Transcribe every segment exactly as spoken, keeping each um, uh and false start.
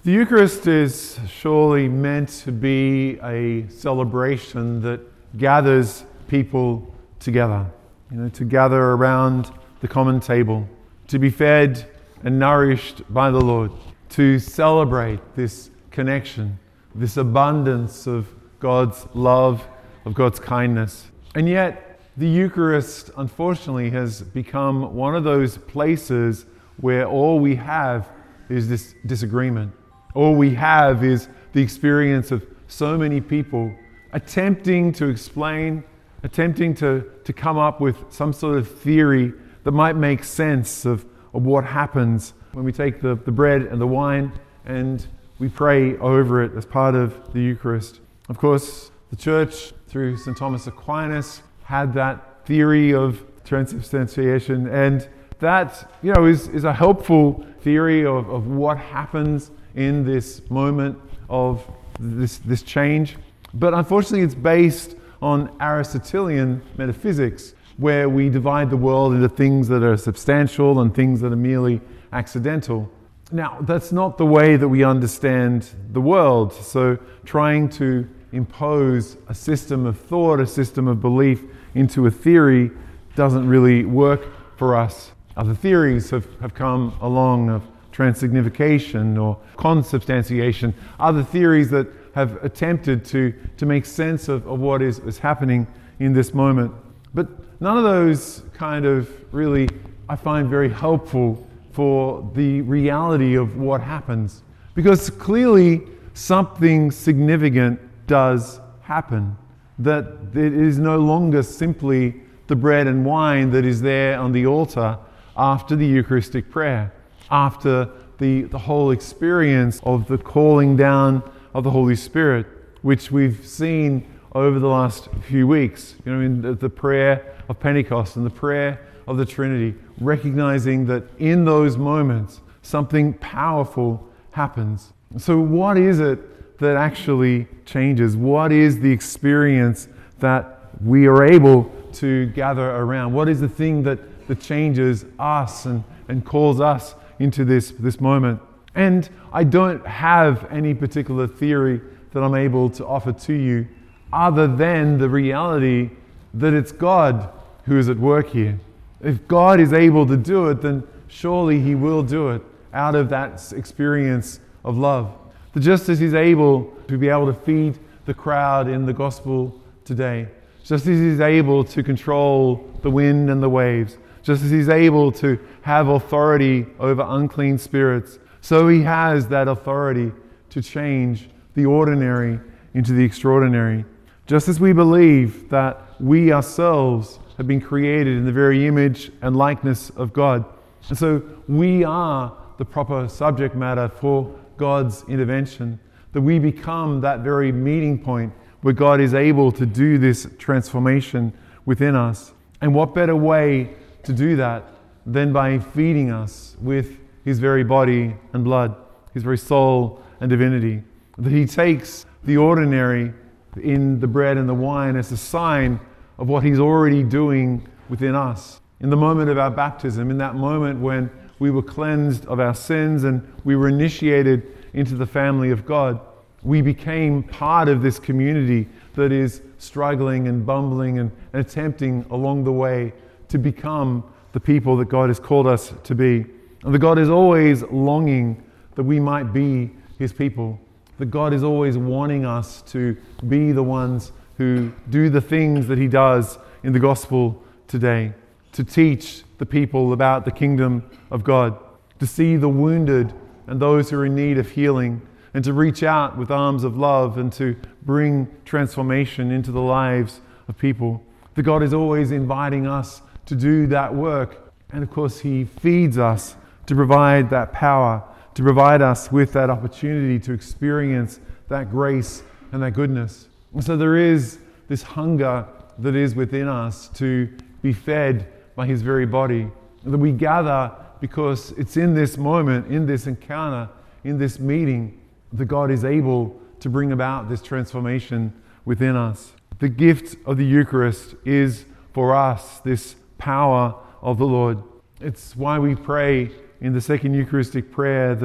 The Eucharist is surely meant to be a celebration that gathers people together, you know, to gather around the common table, to be fed and nourished by the Lord, to celebrate this connection, this abundance of God's love, of God's kindness. And yet, the Eucharist, unfortunately, has become one of those places where all we have is this disagreement. All we have is the experience of so many people attempting to explain, attempting to, to come up with some sort of theory that might make sense of, of what happens when we take the, the bread and the wine and we pray over it as part of the Eucharist. Of course, the Church, through Saint Thomas Aquinas, had that theory of transubstantiation, and that, you know, is, is a helpful theory of, of what happens in this moment of this, this change. But unfortunately, it's based on Aristotelian metaphysics, where we divide the world into things that are substantial and things that are merely accidental. Now, that's not the way that we understand the world. So trying to impose a system of thought, a system of belief into a theory doesn't really work for us. Other theories have, have come along of transsignification or consubstantiation, other theories that have attempted to, to make sense of, of what is, is happening in this moment. But none of those kind of really, I find, very helpful for the reality of what happens. Because clearly something significant does happen. That it is no longer simply the bread and wine that is there on the altar after the Eucharistic prayer, after the, the whole experience of the calling down of the Holy Spirit, which we've seen over the last few weeks, you know, in the, the prayer of Pentecost and the prayer of the Trinity, recognizing that in those moments something powerful happens. So what is it that actually changes? What is the experience that we are able to gather around? What is the thing that, that changes us and, and calls us into this, this moment? And I don't have any particular theory that I'm able to offer to you other than the reality that it's God who is at work here. If God is able to do it, then surely He will do it out of that experience of love. That just as He's able to be able to feed the crowd in the gospel today, just as He's able to control the wind and the waves, just as He's able to have authority over unclean spirits, so He has that authority to change the ordinary into the extraordinary. Just as we believe that we ourselves have been created in the very image and likeness of God, and so we are the proper subject matter for God's intervention, that we become that very meeting point where God is able to do this transformation within us. And what better way to do that than by feeding us with His very body and blood, His very soul and divinity. That He takes the ordinary in the bread and the wine as a sign of what He's already doing within us. In the moment of our baptism, in that moment when we were cleansed of our sins and we were initiated into the family of God, we became part of this community that is struggling and bumbling and, and attempting along the way to become the people that God has called us to be. And that God is always longing that we might be His people. That God is always wanting us to be the ones who do the things that He does in the gospel today. To teach the people about the kingdom of God. To see the wounded and those who are in need of healing. And to reach out with arms of love and to bring transformation into the lives of people. That God is always inviting us to do that work. And of course, He feeds us to provide that power, to provide us with that opportunity to experience that grace and that goodness. And so there is this hunger that is within us to be fed by His very body. That we gather because it's in this moment, in this encounter, in this meeting, that God is able to bring about this transformation within us. The gift of the Eucharist is for us this power of the Lord. It's why we pray in the second Eucharistic prayer that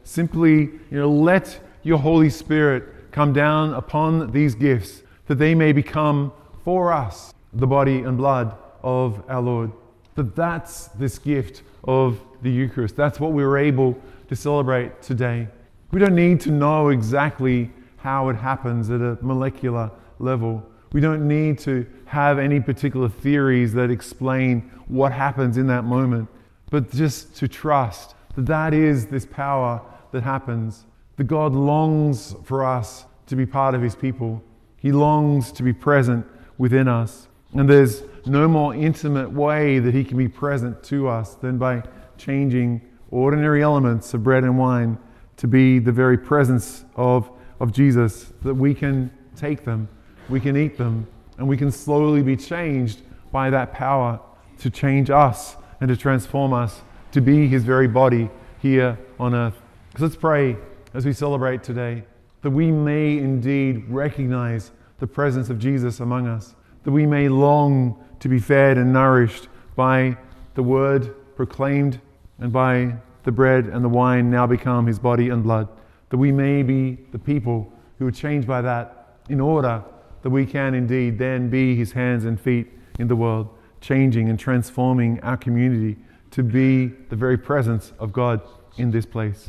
simply, you know, let your Holy Spirit come down upon these gifts, that they may become for us the body and blood of our Lord. That that's this gift of the Eucharist. That's what we were able to celebrate today. We don't need to know exactly how it happens at a molecular level. We don't need to have any particular theories that explain what happens in that moment, but just to trust that that is this power that happens. That God longs for us to be part of His people. He longs to be present within us. And there's no more intimate way that He can be present to us than by changing ordinary elements of bread and wine to be the very presence of, of Jesus, that we can take them, we can eat them, and we can slowly be changed by that power to change us and to transform us to be His very body here on earth. So let's pray as we celebrate today, that we may indeed recognize the presence of Jesus among us, that we may long to be fed and nourished by the word proclaimed and by the bread and the wine now become His body and blood, that we may be the people who are changed by that, in order that we can indeed then be His hands and feet in the world, changing and transforming our community to be the very presence of God in this place.